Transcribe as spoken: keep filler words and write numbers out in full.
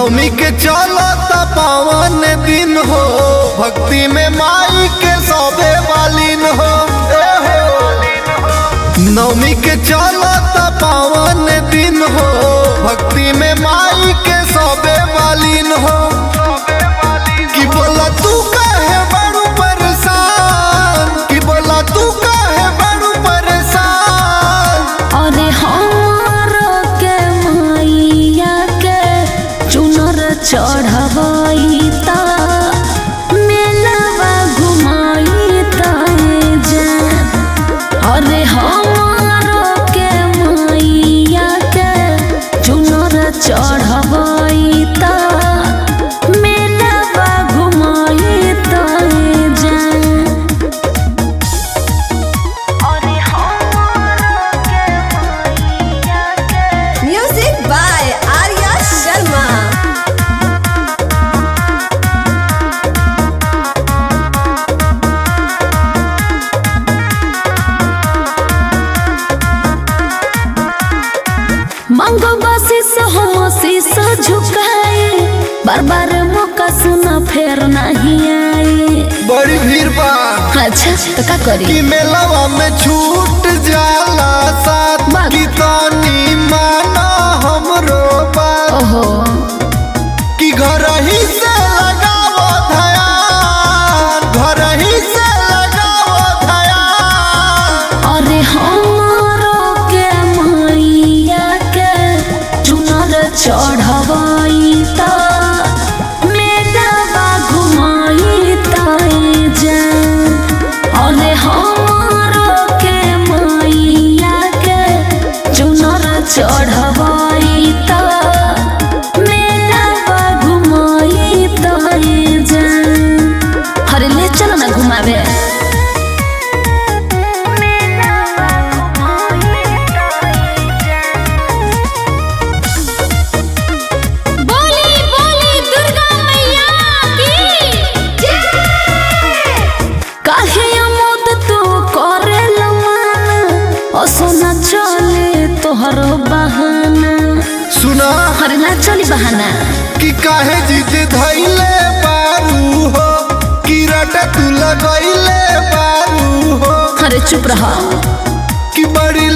नवमी के चलता पावन दिन हो, भक्ति में माई के सौदे वालीन हो। ए हो नवमी के चलता पावन दिन हो, भक्ति में माई के सौदे वालीन हो। कि बोला तू काहे बड़ू परेशान, कि बोला तू काहे बड़ू परेशान। अरे हमारो के मैया के चुनर चढ़वाई ता मेलवा घुमाई ताए जान। अरे हमारो के मैया के चुनर चढ़वाई ता मेलवा घुमाई ताए जान। अरे हमारो के मैया के Music by Arya Sharma. मांगो बसीस हम शीश झुकाए, बार बार मौका सुना फेर नहीं आए। बड़ी भीड़ बा अच्छा तो का करी कि मेलवा में छूट जाला साथ, बात। कि तनी माना हमरो बात। ओहो कि घर ही से लगावो ध्यान, घर ही से लगावो ध्यान। अरे हमारो के मैया के चुनर चढ़वाई ता मेलवा घुमाई ताए जान। अरे हमारो के मैया के चुनर चढ़वाई ता मेलवा घुमाई ताए जान। अरे ले चलो ना घुमावे। बोली बोली दुर्गा मैया की जय। काहे अमोद तू करे लमाना, ओ सोना चले तोहर बहाना। सुना अरे ना चली बहाना। कि काहे जिद धैले बारू हो, कि रट तू लगैले बारू हो। अरे चुप रहा। कि बड़ी